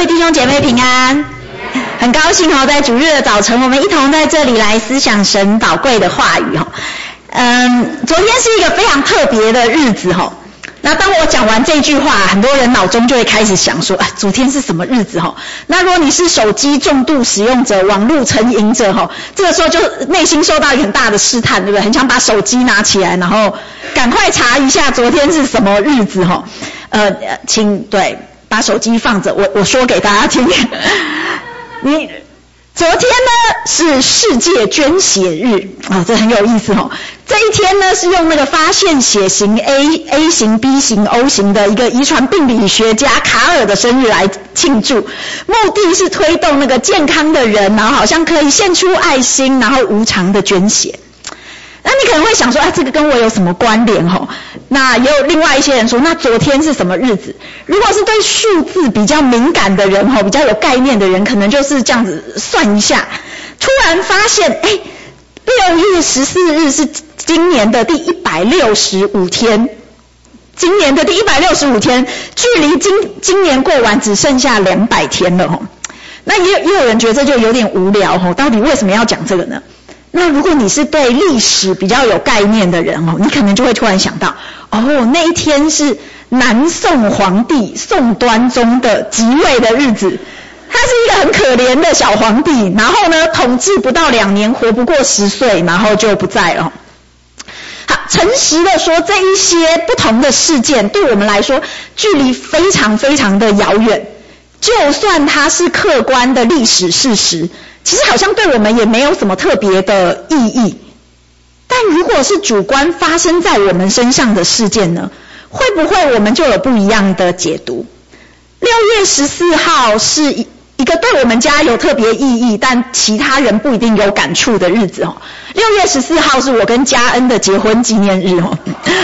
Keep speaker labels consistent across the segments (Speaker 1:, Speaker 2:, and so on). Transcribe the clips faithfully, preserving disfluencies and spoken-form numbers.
Speaker 1: 位弟兄姐妹平安，很高兴哦，在主日的早晨，我们一同在这里来思想神宝贵的话语哦。嗯，昨天是一个非常特别的日子哦。那当我讲完这句话，很多人脑中就会开始想说，啊，昨天是什么日子哦？那如果你是手机重度使用者、网络成瘾者哦，这个时候就内心受到一个很大的试探，对不对？很想把手机拿起来，然后赶快查一下昨天是什么日子哦。呃，请对。把手机放着，我我说给大家听。你昨天呢是世界捐血日啊、哦，这很有意思哦。这一天呢是用那个发现血型 A A 型 B 型 O 型的一个遗传病理学家卡尔的生日来庆祝，目的是推动那个健康的人，然后好像可以献出爱心，然后无偿的捐血。那你可能会想说，啊，这个跟我有什么关联吼？那也有另外一些人说，那昨天是什么日子？如果是对数字比较敏感的人吼，比较有概念的人，可能就是这样子算一下，突然发现，哎，六月十四日是今年的第一百六十五天，今年的第一百六十五天，距离今今年过完只剩下两百天了吼。那也也有人觉得这就有点无聊吼，到底为什么要讲这个呢？那如果你是对历史比较有概念的人哦，你可能就会突然想到，哦，那一天是南宋皇帝宋端宗的即位的日子，他是一个很可怜的小皇帝，然后呢，统治不到两年，活不过十岁，然后就不在了。好，诚实的说，这一些不同的事件对我们来说，距离非常非常的遥远。就算它是客观的历史事实，其实好像对我们也没有什么特别的意义。但如果是主观发生在我们身上的事件呢，会不会我们就有不一样的解读？六月十四号是一个对我们家有特别意义，但其他人不一定有感触的日子哦。六月十四号是我跟嘉恩的结婚纪念日哦。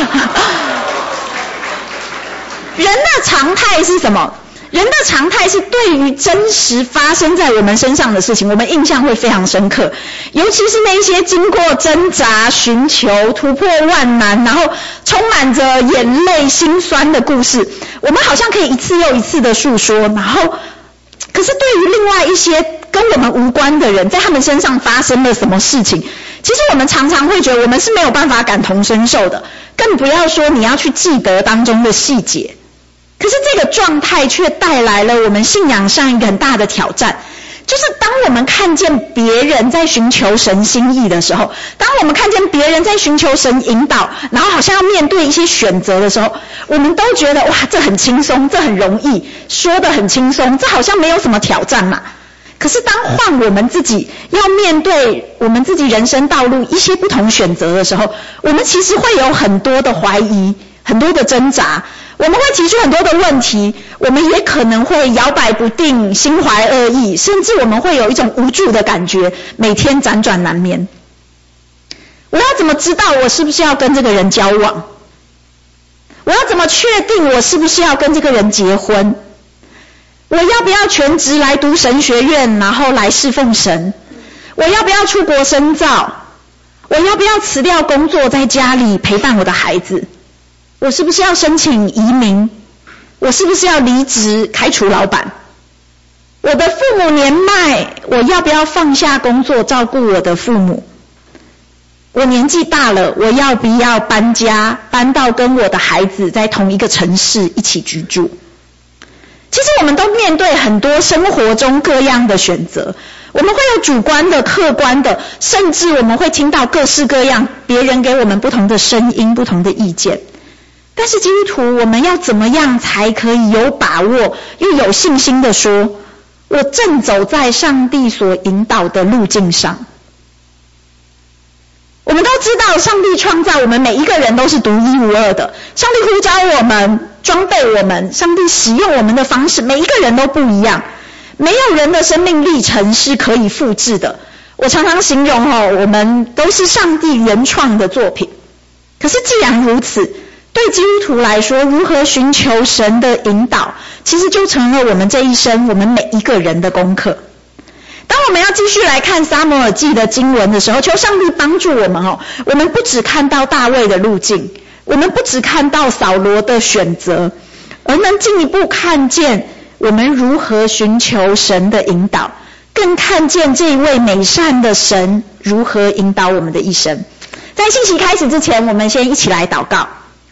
Speaker 1: 人的常态是什么？人的常态是对于真实发生在我们身上的事情，我们印象会非常深刻，尤其是那些经过挣扎、寻求、突破万难，然后充满着眼泪、心酸的故事，我们好像可以一次又一次的诉说，然后可是对于另外一些跟我们无关的人，在他们身上发生了什么事情，其实我们常常会觉得我们是没有办法感同身受的，更不要说你要去记得当中的细节。可是这个状态却带来了我们信仰上一个很大的挑战，就是当我们看见别人在寻求神心意的时候，当我们看见别人在寻求神引导，然后好像要面对一些选择的时候，我们都觉得哇，这很轻松，这很容易，说得很轻松，这好像没有什么挑战嘛。可是当换我们自己要面对我们自己人生道路一些不同选择的时候，我们其实会有很多的怀疑，很多的挣扎，我们会提出很多的问题，我们也可能会摇摆不定，心怀恶意，甚至我们会有一种无助的感觉，每天辗转难眠。我要怎么知道我是不是要跟这个人交往？我要怎么确定我是不是要跟这个人结婚？我要不要全职来读神学院，然后来侍奉神？我要不要出国深造？我要不要辞掉工作，在家里陪伴我的孩子？我是不是要申请移民？我是不是要离职开除老板？我的父母年迈，我要不要放下工作照顾我的父母？我年纪大了，我要不要搬家，搬到跟我的孩子在同一个城市一起居住？其实我们都面对很多生活中各样的选择，我们会有主观的、客观的，甚至我们会听到各式各样别人给我们不同的声音、不同的意见。但是基督徒，我们要怎么样才可以有把握又有信心的说，我正走在上帝所引导的路径上？我们都知道上帝创造我们每一个人都是独一无二的，上帝呼召我们，装备我们，上帝使用我们的方式每一个人都不一样，没有人的生命历程是可以复制的。我常常形容哦，我们都是上帝原创的作品。可是既然如此，对基督徒来说，如何寻求神的引导，其实就成了我们这一生我们每一个人的功课。当我们要继续来看撒母耳记的经文的时候，求上帝帮助我们哦。我们不只看到大卫的路径，我们不只看到扫罗的选择，而能进一步看见我们如何寻求神的引导，更看见这一位美善的神如何引导我们的一生。在信息开始之前，我们先一起来祷告。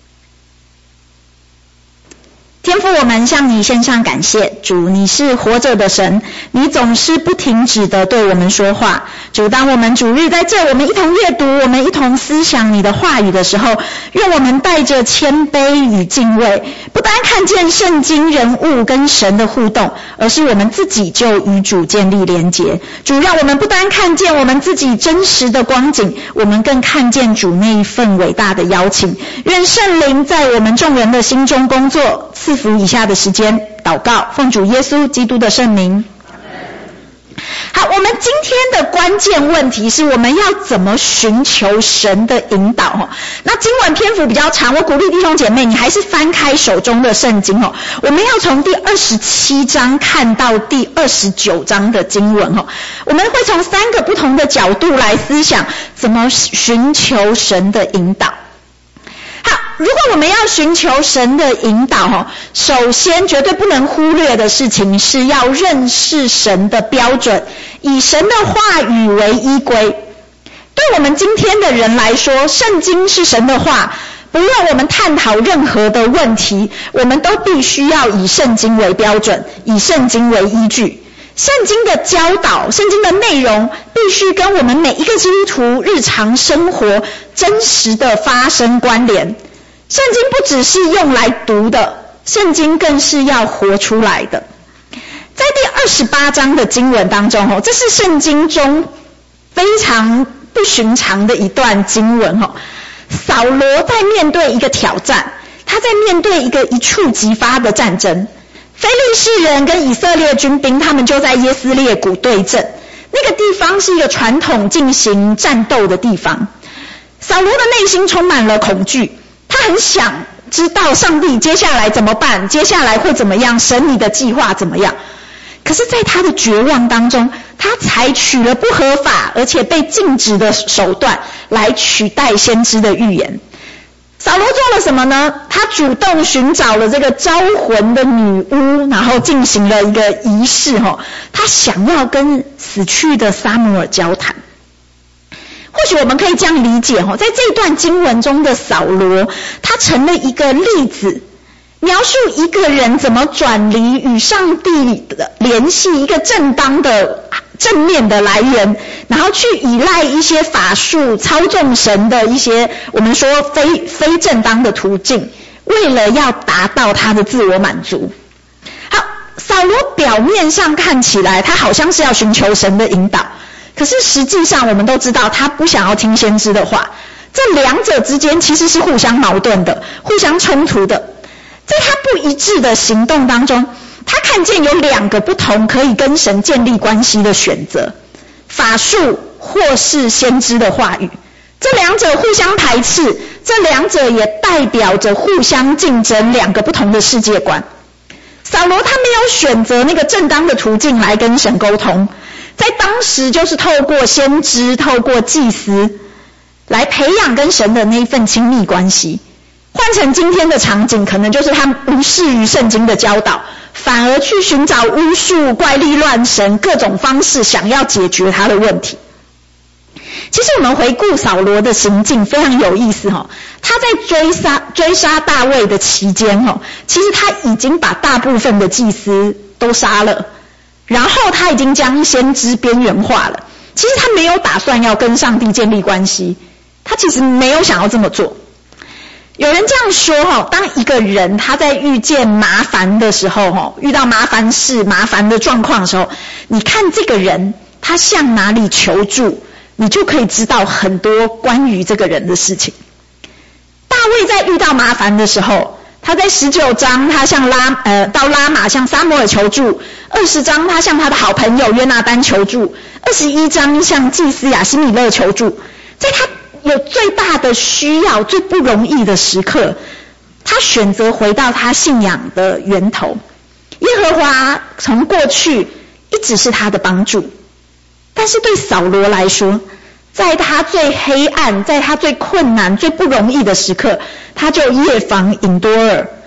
Speaker 1: 天父，我们向你献上感谢，主，你是活着的神，你总是不停止的对我们说话。主，当我们主日在这，我们一同阅读，我们一同思想你的话语的时候，愿我们带着谦卑与敬畏，不单看见圣经人物跟神的互动，而是我们自己就与主建立连结。主，让我们不单看见我们自己真实的光景，我们更看见主那一份伟大的邀请。愿圣灵在我们众人的心中工作，赐福以下的时间。祷告，奉主耶稣基督的圣名。好，我们今天的关键问题是我们要怎么寻求神的引导。那经文篇幅比较长，我鼓励弟兄姐妹你还是翻开手中的圣经。我们要从第二十七章看到第二十九章的经文。我们会从三个不同的角度来思想怎么寻求神的引导。好，如果我们要寻求神的引导，首先绝对不能忽略的事情是要认识神的标准，以神的话语为依归。对我们今天的人来说，圣经是神的话，不论我们探讨任何的问题，我们都必须要以圣经为标准，以圣经为依据。圣经的教导，圣经的内容必须跟我们每一个基督徒日常生活真实的发生关联。圣经不只是用来读的，圣经更是要活出来的。在第二十八章的经文当中，这是圣经中非常不寻常的一段经文。扫罗在面对一个挑战，他在面对一个一触即发的战争。非利士人跟以色列军兵，他们就在耶斯列谷对阵。那个地方是一个传统进行战斗的地方。扫罗的内心充满了恐惧，他很想知道上帝接下来怎么办，接下来会怎么样，神你的计划怎么样。可是在他的绝望当中，他采取了不合法而且被禁止的手段来取代先知的预言。扫罗做了什么呢？他主动寻找了这个招魂的女巫，然后进行了一个仪式。他想要跟死去的撒母耳交谈。或许我们可以这样理解，在这段经文中的扫罗，他成了一个例子，描述一个人怎么转离与上帝的联系，一个正当的正面的来源，然后去依赖一些法术操纵神的一些我们说非非正当的途径，为了要达到他的自我满足。好，扫罗表面上看起来他好像是要寻求神的引导，可是实际上我们都知道他不想要听先知的话，这两者之间其实是互相矛盾的，互相冲突的。在他不一致的行动当中，他看见有两个不同可以跟神建立关系的选择，法术或是先知的话语。这两者互相排斥，这两者也代表着互相竞争两个不同的世界观。扫罗他没有选择那个正当的途径来跟神沟通，在当时就是透过先知，透过祭司来培养跟神的那一份亲密关系。换成今天的场景，可能就是他无视于圣经的教导，反而去寻找巫术、怪力乱神各种方式，想要解决他的问题。其实我们回顾扫罗的行径非常有意思。他在追杀追杀大卫的期间，其实他已经把大部分的祭司都杀了，然后他已经将先知边缘化了。其实他没有打算要跟上帝建立关系，他其实没有想要这么做。有人这样说，当一个人他在遇见麻烦的时候，遇到麻烦事、麻烦的状况的时候，你看这个人他向哪里求助，你就可以知道很多关于这个人的事情。大卫在遇到麻烦的时候，他在十九章他向拉呃到拉玛向撒母耳求助，二十章他向他的好朋友约拿单求助，二十一章向祭司亚希米勒求助。在他有最大的需要、最不容易的时刻，他选择回到他信仰的源头。耶和华从过去一直是他的帮助，但是对扫罗来说，在他最黑暗、在他最困难、最不容易的时刻，他就夜访隐多尔，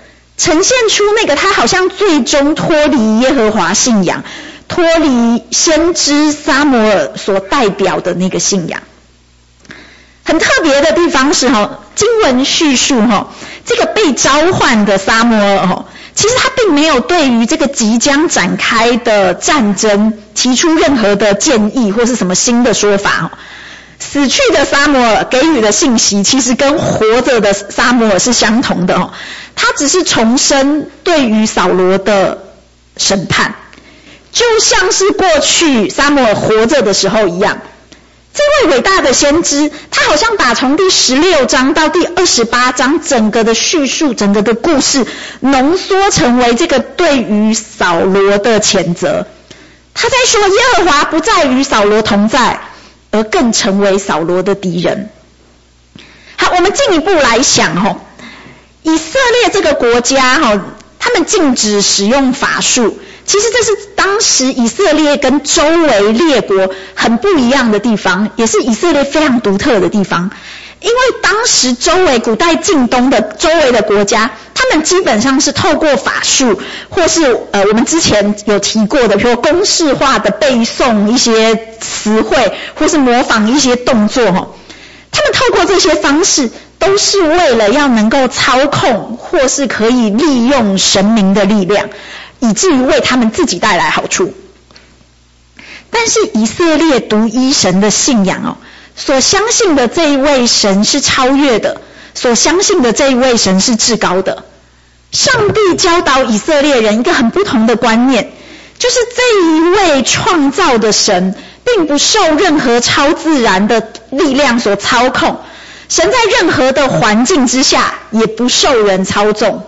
Speaker 1: 呈现出那个他好像最终脱离耶和华信仰，脱离先知撒母耳所代表的那个信仰。很特别的地方是经文叙述这个被召唤的撒母耳，其实他并没有对于这个即将展开的战争提出任何的建议或是什么新的说法。死去的撒母耳给予的信息其实跟活着的撒母耳是相同的，他只是重申对于扫罗的审判，就像是过去撒母耳活着的时候一样。这位伟大的先知，他好像把从第十六章到第二十八章整个的叙述，整个的故事浓缩成为这个对于扫罗的谴责。他在说耶和华不再与扫罗同在，而更成为扫罗的敌人。好，我们进一步来想，以色列这个国家他们禁止使用法术，其实这是当时以色列跟周围列国很不一样的地方，也是以色列非常独特的地方。因为当时周围古代近东的周围的国家，他们基本上是透过法术，或是呃我们之前有提过的，比如公式化的背诵一些词汇，或是模仿一些动作，他们透过这些方式都是为了要能够操控，或是可以利用神明的力量，以至于为他们自己带来好处。但是以色列独一神的信仰哦，所相信的这一位神是超越的，所相信的这一位神是至高的。上帝教导以色列人一个很不同的观念，就是这一位创造的神并不受任何超自然的力量所操控，神在任何的环境之下也不受人操纵。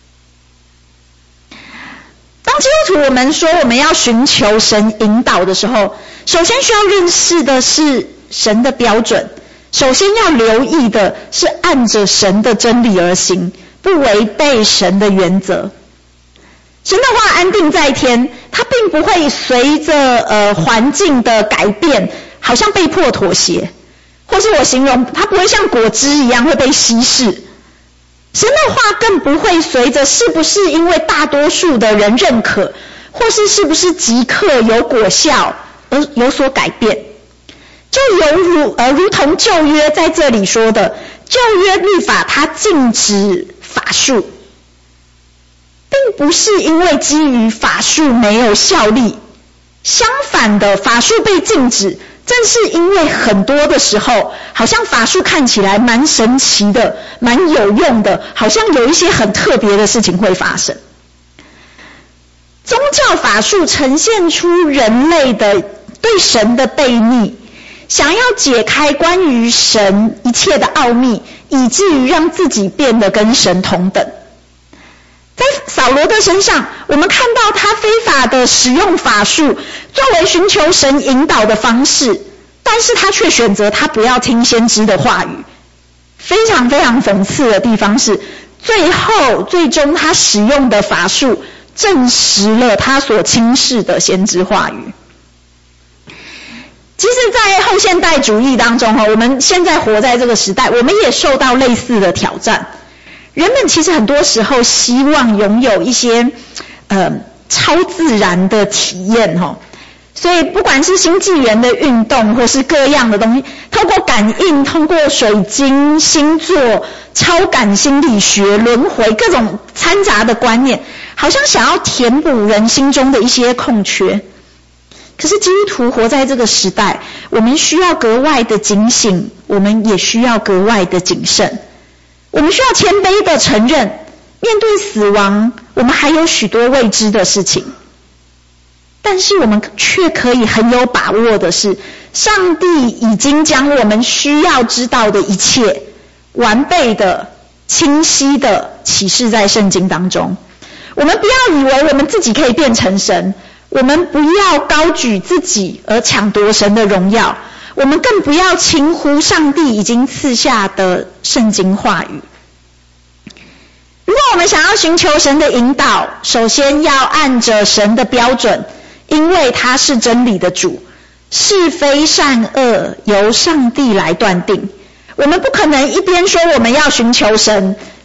Speaker 1: 当基督徒我们说我们要寻求神引导的时候，首先需要认识的是神的标准，首先要留意的是按着神的真理而行，不违背神的原则。神的话安定在天，它并不会随着呃环境的改变好像被迫妥协，或是我形容它不会像果汁一样会被稀释。神的话更不会随着是不是因为大多数的人认可，或是是不是即刻有果效而有所改变。就犹如呃如同旧约在这里说的，旧约律法它禁止法术，并不是因为基于法术没有效力，相反的，法术被禁止正是因为很多的时候好像法术看起来蛮神奇的，蛮有用的，好像有一些很特别的事情会发生。宗教法术呈现出人类的对神的悖逆，想要解开关于神一切的奥秘，以至于让自己变得跟神同等。在扫罗的身上，我们看到他非法的使用法术作为寻求神引导的方式，但是他却选择他不要听先知的话语。非常非常讽刺的地方是，最后最终他使用的法术证实了他所轻视的先知话语。其实在后现代主义当中，我们现在活在这个时代，我们也受到类似的挑战。人们其实很多时候希望拥有一些呃超自然的体验齁，所以不管是星际元的运动或是各样的东西，透过感应，通过水晶、星座、超感心理学、轮回各种掺杂的观念，好像想要填补人心中的一些空缺。可是基督徒活在这个时代，我们需要格外的警醒，我们也需要格外的谨慎。我们需要谦卑的承认，面对死亡，我们还有许多未知的事情。但是我们却可以很有把握的是，上帝已经将我们需要知道的一切，完备的、清晰的启示在圣经当中。我们不要以为我们自己可以变成神，我们不要高举自己而抢夺神的荣耀，我们更不要轻忽上帝已经赐下的圣经话语。如果我们想要寻求神的引导，首先要按着神的标准，因为他是真理的主，是非善恶由上帝来断定。我们不可能一边说我们要寻求神，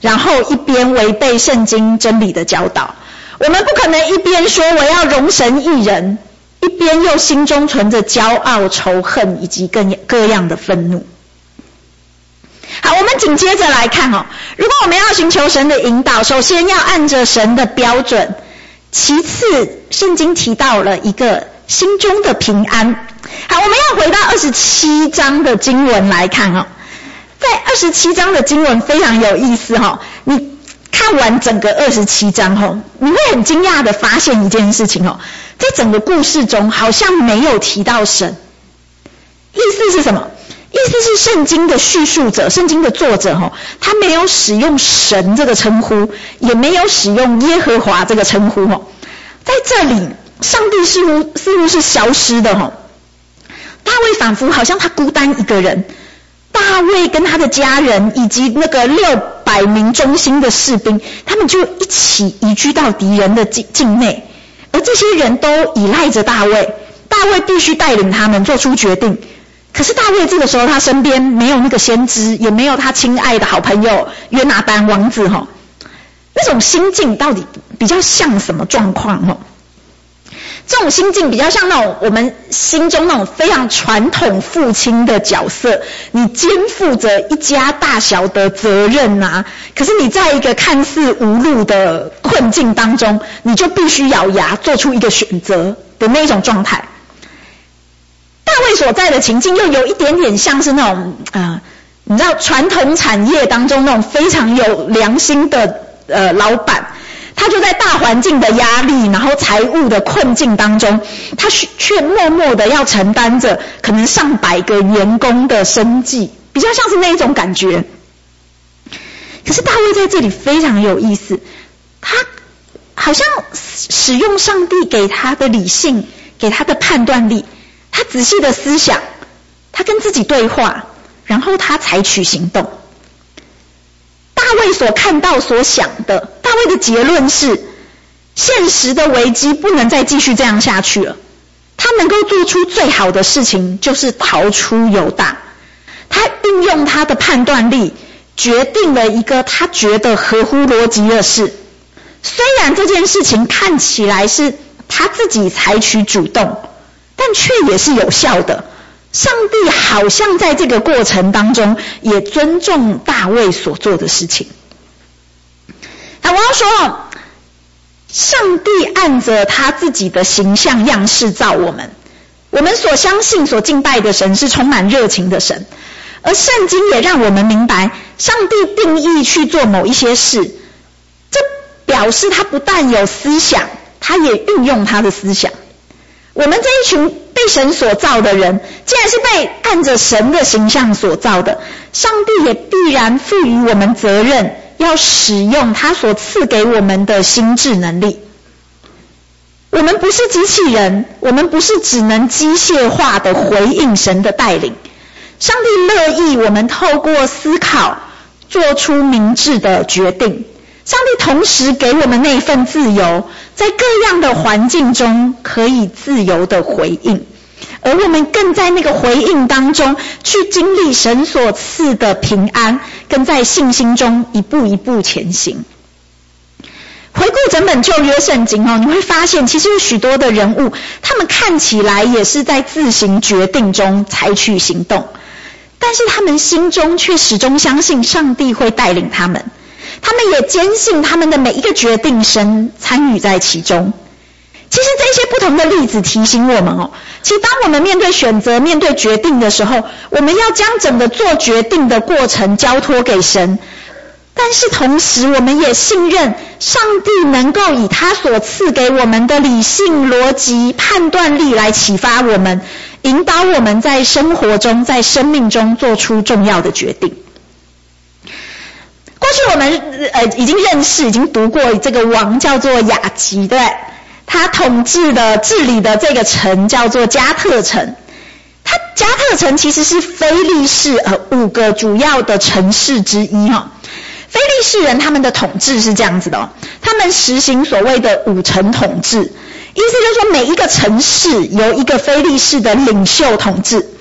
Speaker 1: 然后一边违背圣经真理的教导。我们不可能一边说我要容神一人，一边又心中存着骄傲、仇恨以及各各样的愤怒。好，我们紧接着来看哦，如果我们要寻求神的引导，首先要按着神的标准，其次圣经提到了一个心中的平安。好，我们要回到二十七章的经文来看哦，在二十七章的经文非常有意思哦，你看完整个二十七章后，你会很惊讶的发现一件事情哦，在整个故事中好像没有提到神。意思是什么？意思是圣经的叙述者，圣经的作者哦，他没有使用神这个称呼，也没有使用耶和华这个称呼哦。在这里，上帝似乎似乎是消失的哦。大卫仿佛好像他孤单一个人。大卫跟他的家人以及那个六百名忠心的士兵，他们就一起移居到敌人的境境内，而这些人都依赖着大卫，大卫必须带领他们做出决定。可是大卫这个时候他身边没有那个先知，也没有他亲爱的好朋友约拿单王子齁，那种心境到底比较像什么状况齁？这种心境比较像那种我们心中那种非常传统父亲的角色，你肩负着一家大小的责任啊，可是你在一个看似无路的困境当中，你就必须咬牙做出一个选择的那种状态。大卫所在的情境又有一点点像是那种呃，你知道传统产业当中那种非常有良心的呃老板，他就在大环境的压力，然后财务的困境当中，他却默默的要承担着可能上百个员工的生计，比较像是那一种感觉。可是大卫在这里非常有意思，他好像使用上帝给他的理性，给他的判断力，他仔细的思想，他跟自己对话，然后他采取行动。大卫所看到所想的，大卫的结论是，现实的危机不能再继续这样下去了。他能够做出最好的事情就是逃出犹大。他运用他的判断力，决定了一个他觉得合乎逻辑的事。虽然这件事情看起来是他自己采取主动，但却也是有效的。上帝好像在这个过程当中也尊重大卫所做的事情。那我要说，上帝按着他自己的形象样式造我们，我们所相信所敬拜的神是充满热情的神，而圣经也让我们明白，上帝定义去做某一些事，这表示他不但有思想，他也运用他的思想。我们这一群被神所造的人，既然是被按着神的形象所造的，上帝也必然赋予我们责任，要使用他所赐给我们的心智能力。我们不是机器人，我们不是只能机械化的回应神的带领。上帝乐意我们透过思考做出明智的决定。上帝同时给我们那份自由，在各样的环境中可以自由的回应，而我们更在那个回应当中去经历神所赐的平安，更在信心中一步一步前行。回顾整本旧约圣经哦，你会发现其实有许多的人物，他们看起来也是在自行决定中采取行动，但是他们心中却始终相信上帝会带领他们。他们也坚信他们的每一个决定，神参与在其中。其实这些不同的例子提醒我们哦，其实当我们面对选择、面对决定的时候，我们要将整个做决定的过程交托给神，但是同时我们也信任上帝能够以他所赐给我们的理性、逻辑、判断力来启发我们，引导我们在生活中、在生命中做出重要的决定。过去我们呃已经认识、已经读过这个王叫做亚吉，对不对？他统治的、治理的这个城叫做加特城。他加特城其实是非利士呃五个主要的城市之一哈、哦。非利士人他们的统治是这样子的哦，他们实行所谓的五城统治，意思就是说每一个城市由一个非利士的领袖统治。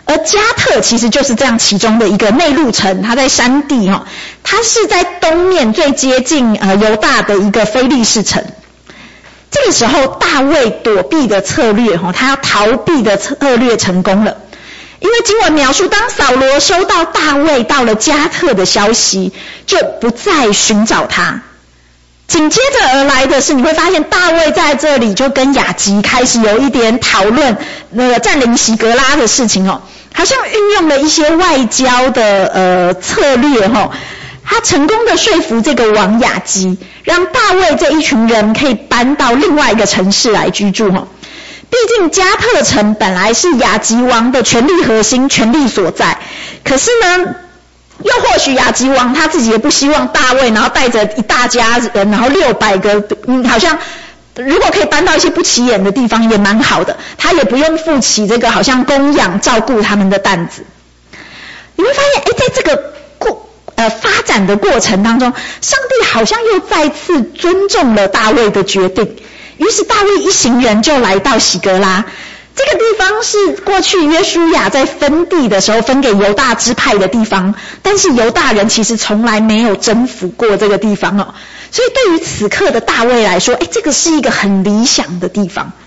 Speaker 1: 而加特其实就是这样其中的一个内陆城，它在山地哈，它是在东面最接近呃犹大的一个非利士城。这个时候大卫躲避的策略哈，他要逃避的策略成功了。因为经文描述，当扫罗收到大卫到了加特的消息，就不再寻找他。紧接着而来的是，你会发现大卫在这里就跟亚吉开始有一点讨论那个占领喜格拉的事情哦，好像运用了一些外交的呃策略哈、哦，他成功的说服这个王亚吉，让大卫这一群人可以搬到另外一个城市来居住哈、哦。毕竟加特城本来是亚吉王的权力核心、权力所在，可是呢，又或许亚吉王他自己也不希望大卫，然后带着一大家人，然后六百个，嗯，好像如果可以搬到一些不起眼的地方也蛮好的，他也不用负起这个好像供养照顾他们的担子。你会发现，哎，在这个过呃发展的过程当中，上帝好像又再次尊重了大卫的决定。于是大卫一行人就来到喜格拉，这个地方是过去约书亚在分地的时候分给犹大支派的地方，但是犹大人其实从来没有征服过这个地方哦，所以对于此刻的大卫来说，哎，这个是一个很理想的地方。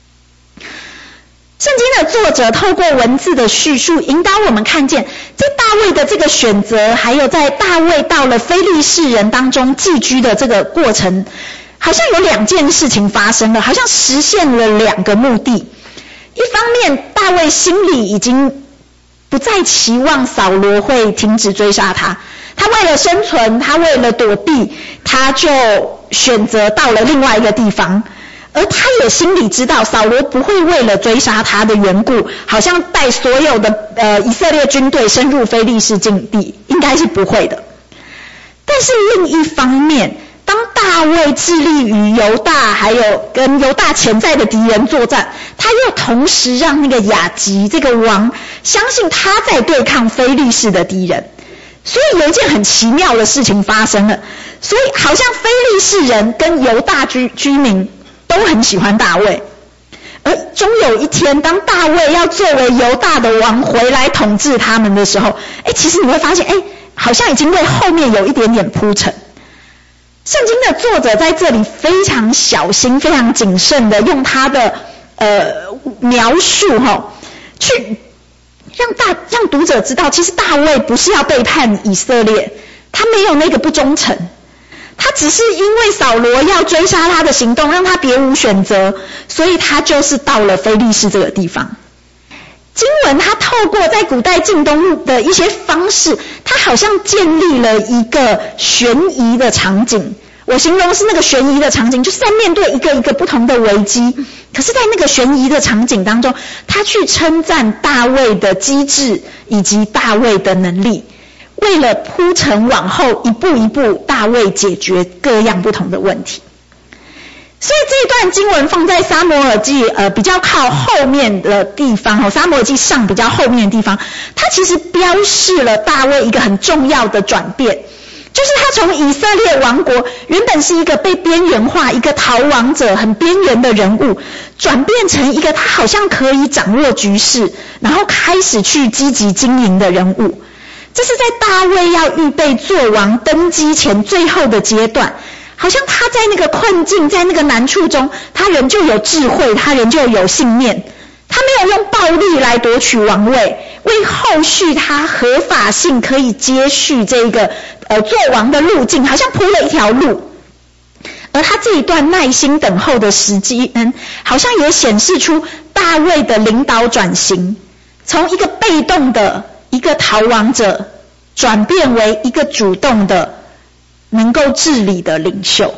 Speaker 1: 圣经的作者透过文字的叙述，引导我们看见，在大卫的这个选择，还有在大卫到了非利士人当中寄居的这个过程，好像有两件事情发生了，好像实现了两个目的。一方面，大卫心里已经不再期望扫罗会停止追杀他，他为了生存，他为了躲避，他就选择到了另外一个地方。而他也心里知道，扫罗不会为了追杀他的缘故，好像带所有的呃以色列军队深入非利士境地，应该是不会的。但是另一方面，当大卫致力于犹大还有跟犹大潜在的敌人作战，他又同时让那个亚吉这个王相信他在对抗非利士的敌人，所以有一件很奇妙的事情发生了，所以好像非利士人跟犹大居居民都很喜欢大卫，而终有一天，当大卫要作为犹大的王回来统治他们的时候，哎，其实你会发现，哎，好像已经为后面有一点点铺陈。圣经的作者在这里非常小心、非常谨慎的用他的呃描述哈、哦，去让大让读者知道，其实大卫不是要背叛以色列，他没有那个不忠诚。他只是因为扫罗要追杀他的行动，让他别无选择，所以他就是到了非利士这个地方。经文他透过在古代近东的一些方式，他好像建立了一个悬疑的场景。我形容是那个悬疑的场景，就是在面对一个一个不同的危机，可是在那个悬疑的场景当中，他去称赞大卫的机智以及大卫的能力，为了铺陈往后一步一步大卫解决各样不同的问题。所以这一段经文放在撒母耳记呃比较靠后面的地方哦，撒母耳记上比较后面的地方，它其实标示了大卫一个很重要的转变，就是他从以色列王国原本是一个被边缘化、一个逃亡者、很边缘的人物，转变成一个他好像可以掌握局势，然后开始去积极经营的人物。这是在大卫要预备做王登基前最后的阶段，好像他在那个困境，在那个难处中，他仍旧有智慧，他仍旧有信念，他没有用暴力来夺取王位，为后续他合法性可以接续这个呃做王的路径，好像铺了一条路。而他这一段耐心等候的时机，嗯，好像也显示出大卫的领导转型，从一个被动的一个逃亡者，转变为一个主动的能够治理的领袖。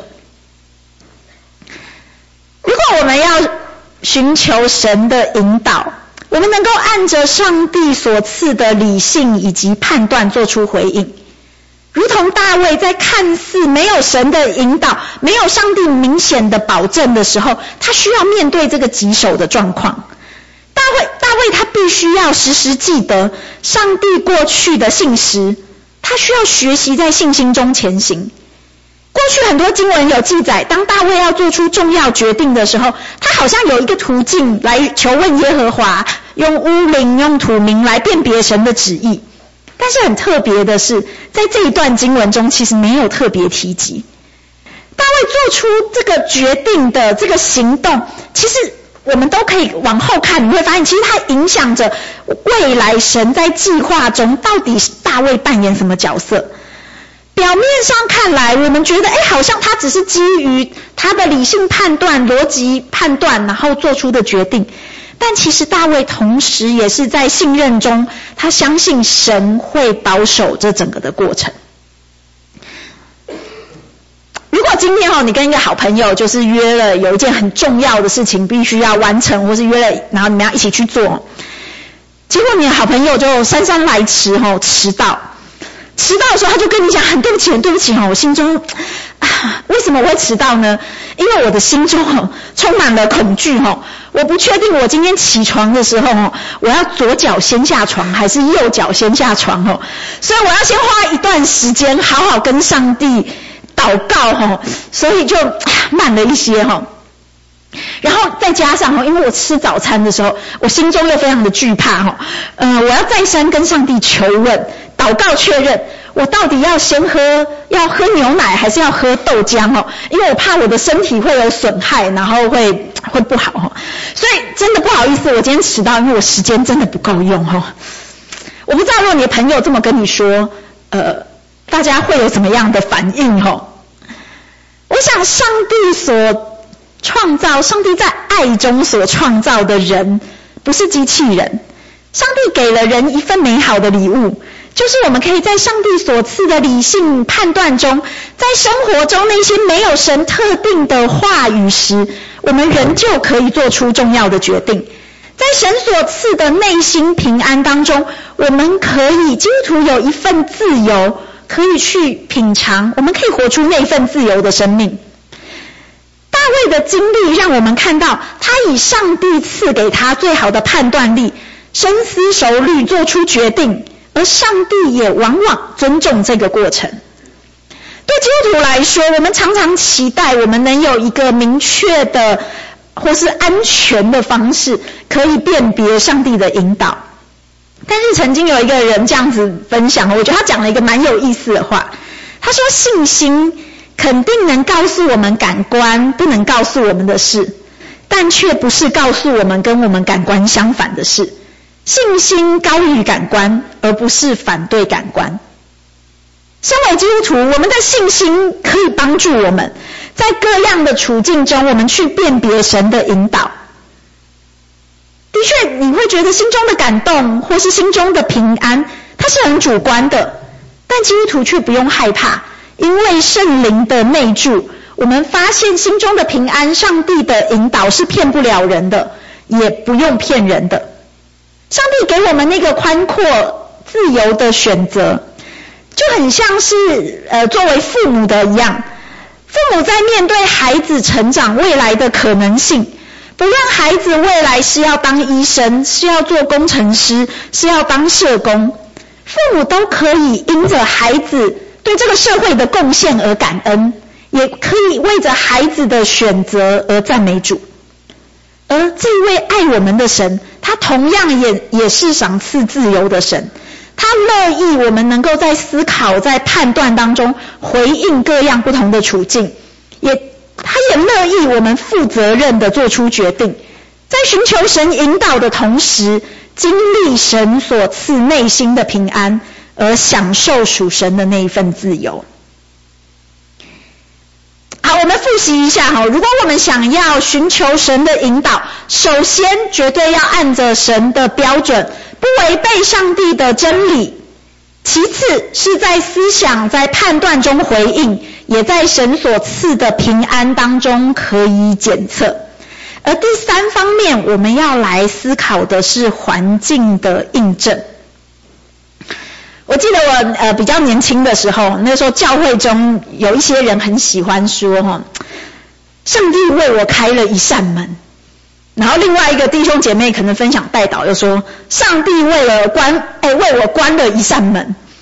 Speaker 1: 如果我们要寻求神的引导，我们能够按着上帝所赐的理性以及判断做出回应，如同大卫在看似没有神的引导，没有上帝明显的保证的时候，他需要面对这个棘手的状况。大卫大卫他必须要时时记得上帝过去的信实，他需要学习在信心中前行。过去很多经文有记载，当大卫要做出重要决定的时候，他好像有一个途径来求问耶和华，用乌灵用土名来辨别神的旨意。但是很特别的是，在这一段经文中其实没有特别提及大卫做出这个决定的这个行动。其实我们都可以往后看，你会发现其实它影响着未来神在计划中到底大卫扮演什么角色。表面上看来我们觉得哎，好像他只是基于他的理性判断逻辑判断然后做出的决定，但其实大卫同时也是在信任中，他相信神会保守这整个的过程。如果今天、哦、你跟一个好朋友就是约了有一件很重要的事情必须要完成，或是约了然后你们要一起去做，结果你的好朋友就姗姗来迟、哦、迟到迟到的时候他就跟你讲很对不起很对不起、哦、我心中、啊、为什么我会迟到呢？因为我的心中、哦、充满了恐惧、哦、我不确定我今天起床的时候、哦、我要左脚先下床还是右脚先下床、哦、所以我要先花一段时间好好跟上帝祷告、哦、所以就、啊、慢了一些、哦、然后再加上、哦、因为我吃早餐的时候我心中又非常的惧怕、哦呃、我要再三跟上帝求问祷告确认我到底要先喝要喝牛奶还是要喝豆浆、哦、因为我怕我的身体会有损害然后会会不好、哦、所以真的不好意思我今天迟到，因为我时间真的不够用、哦、我不知道如果你的朋友这么跟你说呃，大家会有什么样的反应、哦、我想上帝所创造上帝在爱中所创造的人不是机器人，上帝给了人一份美好的礼物，就是我们可以在上帝所赐的理性判断中，在生活中那些没有神特定的话语时，我们仍旧可以做出重要的决定。在神所赐的内心平安当中，我们可以基督徒有一份自由，可以去品尝，我们可以活出那份自由的生命。大卫的经历让我们看到他以上帝赐给他最好的判断力深思熟虑做出决定，而上帝也往往尊重这个过程。对基督徒来说，我们常常期待我们能有一个明确的或是安全的方式可以辨别上帝的引导。但是曾经有一个人这样子分享，我觉得他讲了一个蛮有意思的话，他说信心肯定能告诉我们感官不能告诉我们的事，但却不是告诉我们跟我们感官相反的事。信心高于感官，而不是反对感官。身为基督徒，我们的信心可以帮助我们在各样的处境中，我们去辨别神的引导。的确，你会觉得心中的感动或是心中的平安，它是很主观的，但基督徒却不用害怕，因为圣灵的内住，我们发现心中的平安，上帝的引导是骗不了人的，也不用骗人的。上帝给我们那个宽阔自由的选择，就很像是呃作为父母的一样，父母在面对孩子成长未来的可能性，不论孩子未来是要当医生，是要做工程师，是要当社工，父母都可以因着孩子对这个社会的贡献而感恩，也可以为着孩子的选择而赞美主。而这位爱我们的神，他同样也也是赏赐自由的神，他乐意我们能够在思考在判断当中回应各样不同的处境，也他也乐意我们负责任的做出决定，在寻求神引导的同时，经历神所赐内心的平安，而享受属神的那一份自由。好，我们复习一下哈。如果我们想要寻求神的引导，首先绝对要按着神的标准，不违背上帝的真理。其次是在思想在判断中回应，也在神所赐的平安当中可以检测。而第三方面，我们要来思考的是环境的印证。我记得我呃比较年轻的时候，那时候教会中有一些人很喜欢说哈，上帝为我开了一扇门，然后另外一个弟兄姐妹可能分享代祷又说，上帝为了关哎为我关了一扇门。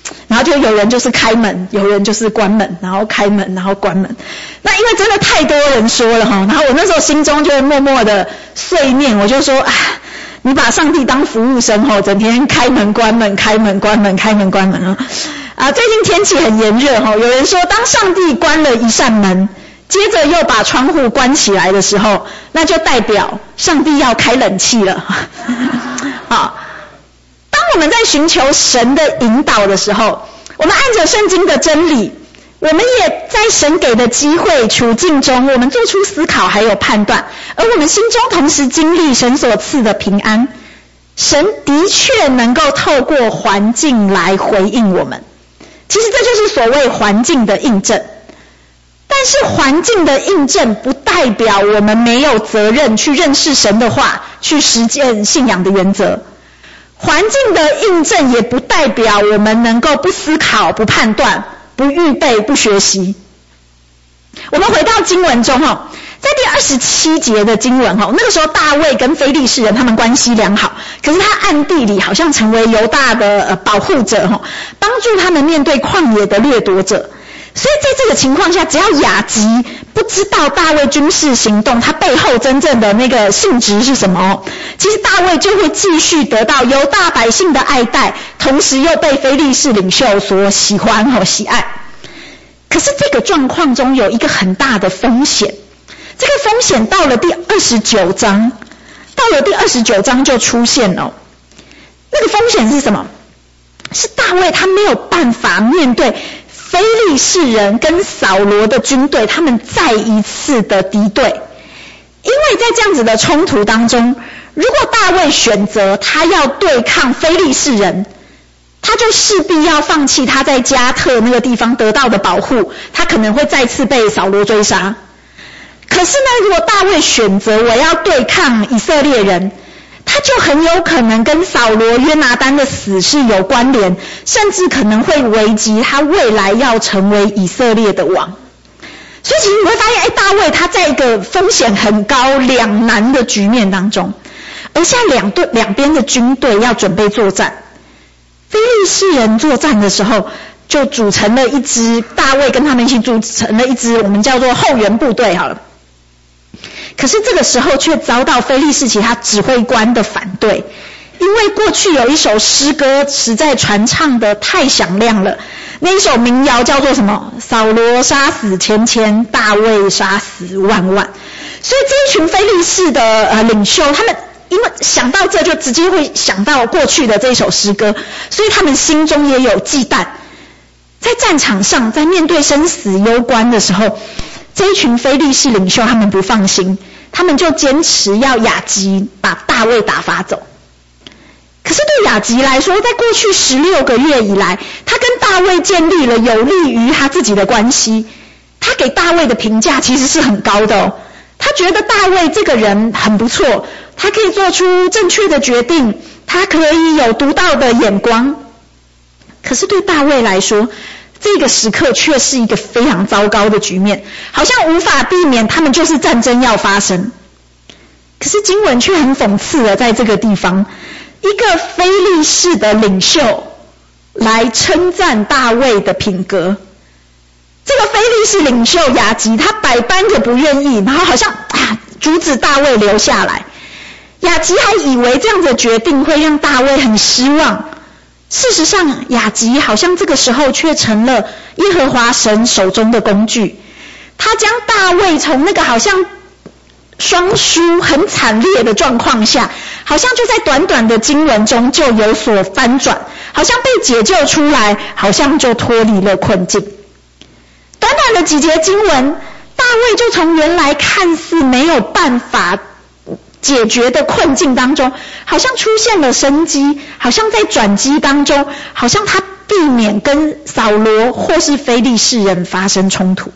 Speaker 1: 然后就有人就是开门，有人就是关门，然后开门，然后关门。那因为真的太多人说了哈，然后我那时候心中就会默默的碎念，我就说啊，你把上帝当服务生吼，整天开门关门，开门关门，开门关门啊！啊，最近天气很炎热哈，有人说当上帝关了一扇门，接着又把窗户关起来的时候，那就代表上帝要开冷气了。好。当我们在寻求神的引导的时候，我们按着圣经的真理，我们也在神给的机会处境中，我们做出思考还有判断，而我们心中同时经历神所赐的平安。神的确能够透过环境来回应我们，其实这就是所谓环境的印证。但是环境的印证不代表我们没有责任去认识神的话，去实践信仰的原则。环境的印证也不代表我们能够不思考、不判断、不预备、不学习。我们回到经文中哦，在第二十七节的经文哦，那个时候大卫跟非利士人他们关系良好，可是他暗地里好像成为犹大的呃保护者哦，帮助他们面对旷野的掠夺者。所以在这个情况下，只要亚吉不知道大卫军事行动他背后真正的那个性质是什么，其实大卫就会继续得到犹大百姓的爱戴，同时又被非利士领袖所喜欢和喜爱。可是这个状况中有一个很大的风险，这个风险到了第二十九章，到了第二十九章就出现了。那个风险是什么？是大卫他没有办法面对非利士人跟扫罗的军队，他们再一次的敌对。因为在这样子的冲突当中，如果大卫选择他要对抗非利士人，他就势必要放弃他在加特那个地方得到的保护，他可能会再次被扫罗追杀。可是呢，如果大卫选择我要对抗以色列人，他就很有可能跟扫罗约拿单的死是有关联，甚至可能会危及他未来要成为以色列的王。所以其实你会发现，哎，大卫他在一个风险很高、两难的局面当中，而现在两队两边的军队要准备作战。非利士人作战的时候，就组成了一支，大卫跟他们一起组成了一支我们叫做后援部队好了。可是这个时候却遭到非利士其他指挥官的反对，因为过去有一首诗歌实在传唱的太响亮了，那一首民谣叫做什么？扫罗杀死千千，大卫杀死万万。所以这一群非利士的呃领袖，他们因为想到这就直接会想到过去的这首诗歌，所以他们心中也有忌惮。在战场上，在面对生死攸关的时候，这一群非利士领袖他们不放心，他们就坚持要亚吉把大卫打发走。可是对亚吉来说，在过去十六个月以来，他跟大卫建立了有利于他自己的关系，他给大卫的评价其实是很高的哦。他觉得大卫这个人很不错，他可以做出正确的决定，他可以有独到的眼光。可是对大卫来说，这个时刻却是一个非常糟糕的局面，好像无法避免他们就是战争要发生。可是经文却很讽刺的在这个地方，一个非利士的领袖来称赞大卫的品格。这个非利士领袖亚吉他百般的不愿意，然后好像啊阻止大卫留下来。亚吉还以为这样的决定会让大卫很失望，事实上亚吉好像这个时候却成了耶和华神手中的工具，他将大卫从那个好像双输很惨烈的状况下，好像就在短短的经文中就有所翻转，好像被解救出来，好像就脱离了困境。短短的几节经文，大卫就从原来看似没有办法解决的困境当中，好像出现了生机，好像在转机当中，好像他避免跟扫罗或是非利士人发生冲突。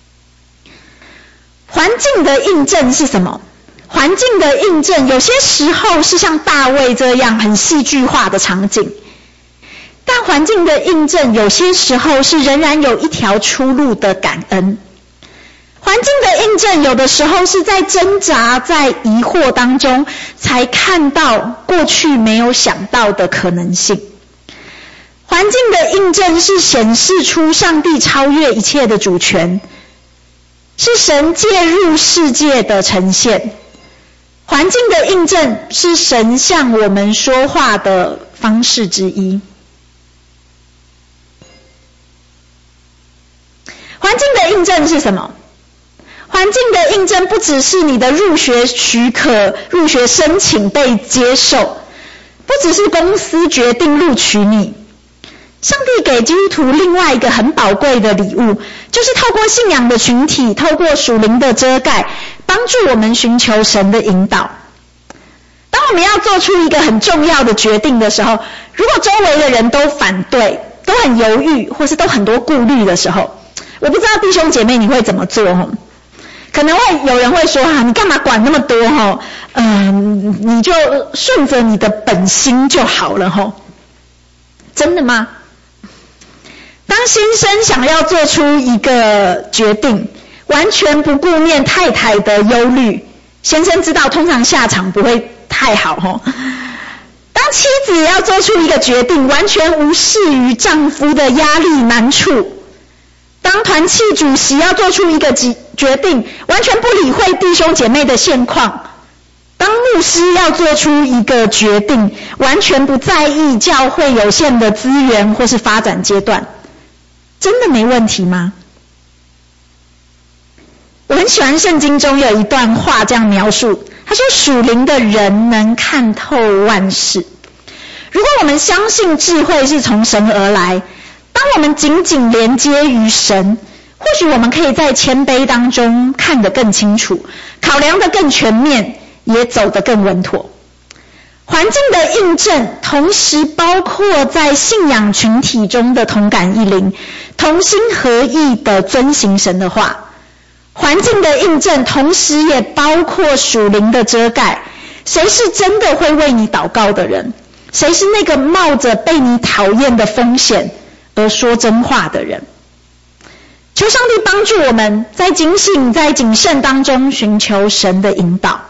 Speaker 1: 环境的印证是什么？环境的印证有些时候是像大卫这样很戏剧化的场景，但环境的印证有些时候是仍然有一条出路的感恩。环境的印证有的时候是在挣扎在疑惑当中才看到过去没有想到的可能性。 环境的印证是显示出上帝超越一切的主权，是神介入世界的呈现。环境的印证是神向我们说话的方式之一。环境的印证是什么？环境的印证不只是你的入学许可、入学申请被接受，不只是公司决定录取你。上帝给基督徒另外一个很宝贵的礼物，就是透过信仰的群体，透过属灵的遮盖，帮助我们寻求神的引导。当我们要做出一个很重要的决定的时候，如果周围的人都反对，都很犹豫，或是都很多顾虑的时候，我不知道弟兄姐妹你会怎么做齁？可能会有人会说啊，你干嘛管那么多齁？嗯，你就顺着你的本心就好了齁。真的吗？当先生想要做出一个决定，完全不顾念太太的忧虑，先生知道通常下场不会太好齁。当妻子要做出一个决定，完全无视于丈夫的压力难处，当团契主席要做出一个决定，完全不理会弟兄姐妹的现况，当牧师要做出一个决定，完全不在意教会有限的资源或是发展阶段，真的没问题吗？我很喜欢圣经中有一段话这样描述，他说属灵的人能看透万事。如果我们相信智慧是从神而来，当我们紧紧连接于神，或许我们可以在谦卑当中看得更清楚，考量得更全面，也走得更稳妥。环境的印证同时包括在信仰群体中的同感一灵，同心合意的遵行神的话。环境的印证同时也包括属灵的遮盖，谁是真的会为你祷告的人，谁是那个冒着被你讨厌的风险而说真话的人。求上帝帮助我们在警醒在谨慎当中寻求神的引导。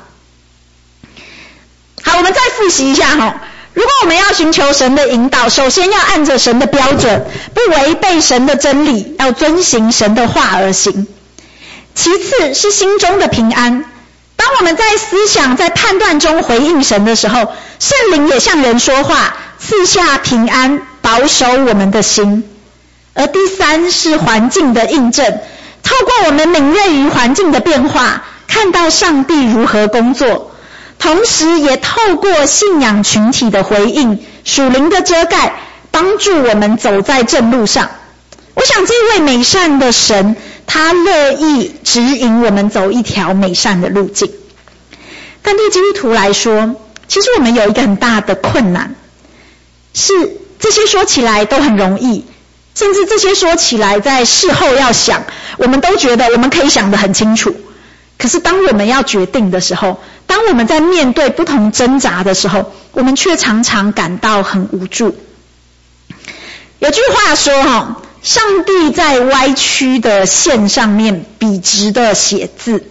Speaker 1: 好，我们再复习一下齁。如果我们要寻求神的引导，首先要按着神的标准，不违背神的真理，要遵行神的话而行。其次是心中的平安，当我们在思想在判断中回应神的时候，圣灵也向人说话，赐下平安，保守我们的心。而第三是环境的印证，透过我们敏锐于环境的变化，看到上帝如何工作，同时也透过信仰群体的回应，属灵的遮盖，帮助我们走在正路上。我想这位美善的神，他乐意指引我们走一条美善的路径。但对基督徒来说，其实我们有一个很大的困难，是这些说起来都很容易，甚至这些说起来在事后要想，我们都觉得我们可以想得很清楚。可是当我们要决定的时候，当我们在面对不同挣扎的时候，我们却常常感到很无助。有句话说齁，上帝在歪曲的线上面笔直的写字。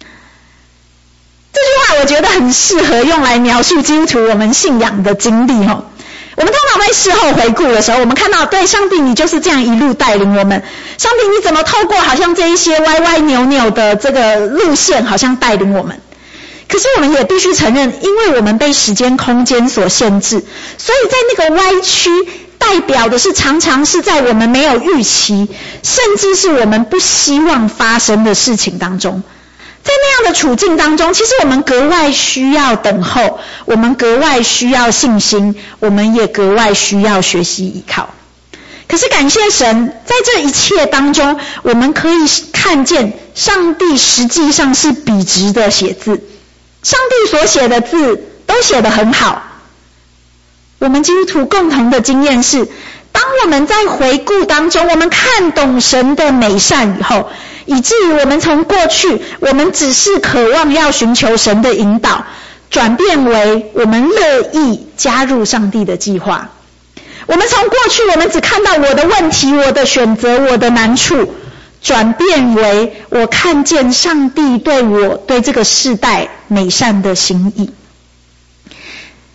Speaker 1: 这句话我觉得很适合用来描述基督徒我们信仰的经历齁。我们通常在事后回顾的时候，我们看到对上帝你就是这样一路带领我们，上帝你怎么透过好像这一些歪歪扭扭的这个路线好像带领我们。可是我们也必须承认，因为我们被时间空间所限制，所以在那个歪曲代表的是常常是在我们没有预期，甚至是我们不希望发生的事情当中。在那样的处境当中，其实我们格外需要等候，我们格外需要信心，我们也格外需要学习依靠。可是感谢神，在这一切当中，我们可以看见上帝实际上是笔直的写字，上帝所写的字都写得很好。我们基督徒共同的经验是，当我们在回顾当中，我们看懂神的美善以后，以至于我们从过去我们只是渴望要寻求神的引导，转变为我们乐意加入上帝的计划。我们从过去我们只看到我的问题、我的选择、我的难处，转变为我看见上帝对我、对这个世代美善的心意。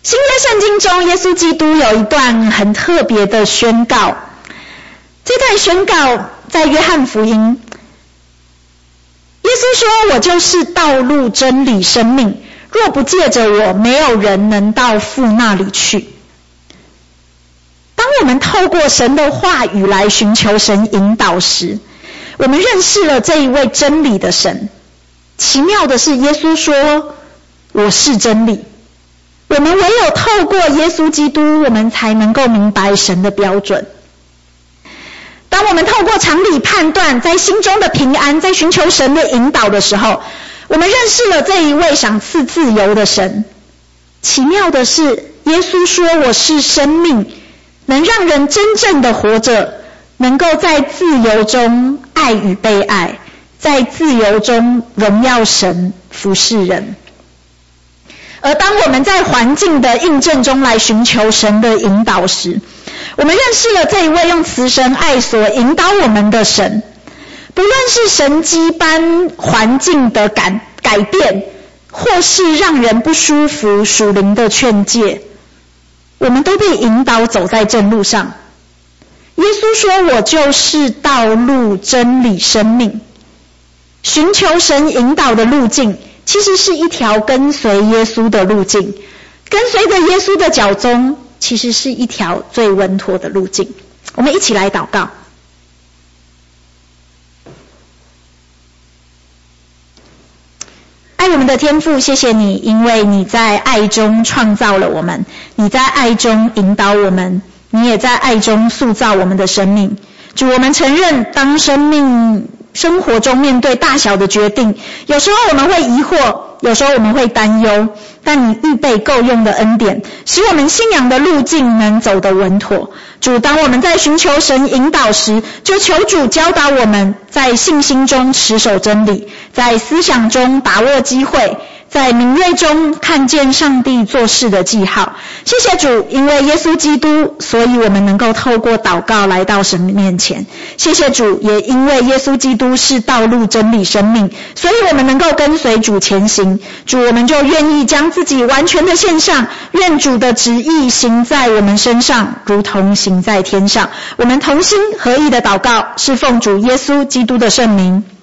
Speaker 1: 新约圣经中，耶稣基督有一段很特别的宣告。这段宣告在约翰福音，耶稣说：“我就是道路、真理、生命，若不借着我，没有人能到父那里去。”当我们透过神的话语来寻求神引导时，我们认识了这一位真理的神。奇妙的是，耶稣说：“我是真理。”我们唯有透过耶稣基督，我们才能够明白神的标准。当我们透过常理判断，在心中的平安，在寻求神的引导的时候，我们认识了这一位赏赐自由的神。奇妙的是，耶稣说：“我是生命，能让人真正的活着，能够在自由中爱与被爱，在自由中荣耀神，服侍人。”而当我们在环境的印证中来寻求神的引导时，我们认识了这一位用慈神爱所引导我们的神。不论是神迹般环境的改改变，或是让人不舒服属灵的劝诫，我们都被引导走在正路上。耶稣说：“我就是道路、真理、生命。”寻求神引导的路径，其实是一条跟随耶稣的路径，跟随着耶稣的脚踪，其实是一条最稳妥的路径。我们一起来祷告。爱我们的天父，谢谢你，因为你在爱中创造了我们，你在爱中引导我们，你也在爱中塑造我们的生命。主，我们承认，当生命生活中面对大小的决定，有时候我们会疑惑，有时候我们会担忧，但你预备够用的恩典，使我们信仰的路径能走得稳妥。主，当我们在寻求神引导时，就求主教导我们在信心中持守真理，在思想中把握机会，在敏锐中看见上帝做事的记号。谢谢主，因为耶稣基督，所以我们能够透过祷告来到神面前。谢谢主，也因为耶稣基督是道路、真理、生命，所以我们能够跟随主前行。主，我们就愿意将自己完全的献上，愿主的旨意行在我们身上，如同行在天上。我们同心合意的祷告，是奉主耶稣基督的圣名。